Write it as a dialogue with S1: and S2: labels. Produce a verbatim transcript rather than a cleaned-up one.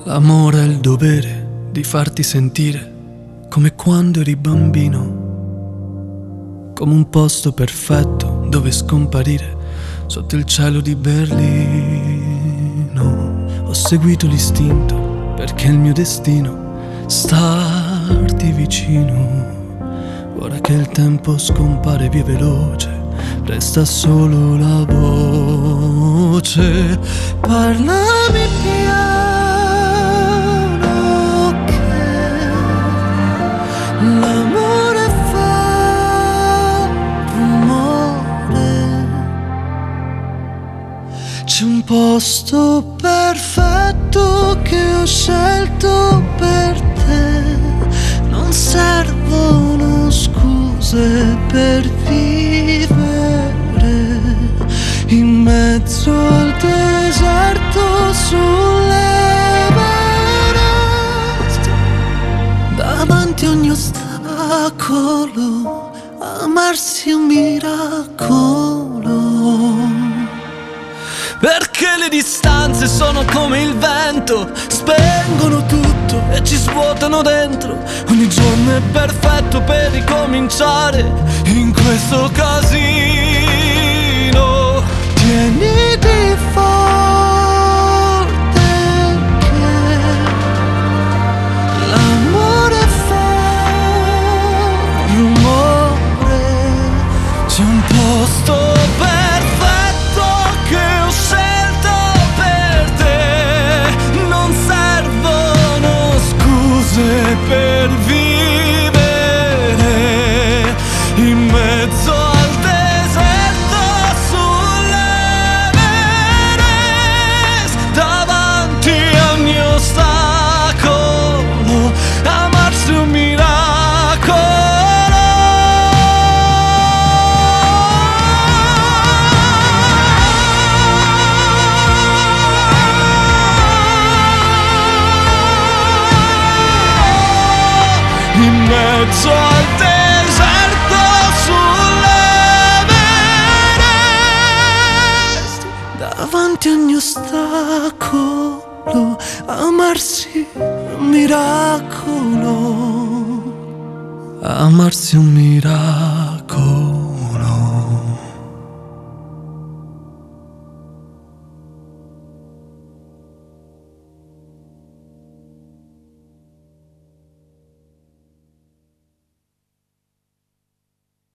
S1: L'amore è il dovere di farti sentire come quando eri bambino, come un posto perfetto dove scomparire sotto il cielo di Berlino. Ho seguito l'istinto perché è il mio destino starti vicino. Ora che il tempo scompare via veloce, resta solo la voce. Parlami piano che l'amore fa rumore. C'è un posto perfetto che ho scelto per te. Non servono scuse per vivere in mezzo al deserto sull'Everest. Davanti a ogni ostacolo, amarsi è un miracolo. Perché le distanze sono come il vento, spengono tutto e ci svuotano dentro. Ogni giorno è perfetto per ricominciare in questo casino. Tieniti forte che l'amore fa rumore. C'è un posto perfetto che ho scelto per te. Non servono scuse per vivere in mezzo al deserto sull'Everest. Davanti a ogni ostacolo, amarsi è un miracolo. In mezzo al deserto sull'Everest. Davanti a ogni ostacolo, amarsi è un miracolo. Amarsi è un miracolo.